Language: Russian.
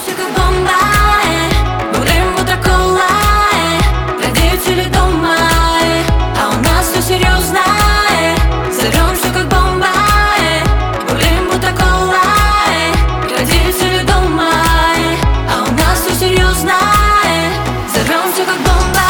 Взорвемся как бомба, будем будто кола, родители дома, а у нас все серьезно. Взорвемся как бомба, будем будто кола, родители дома, а у нас все серьезно. Взорвемся как бомба.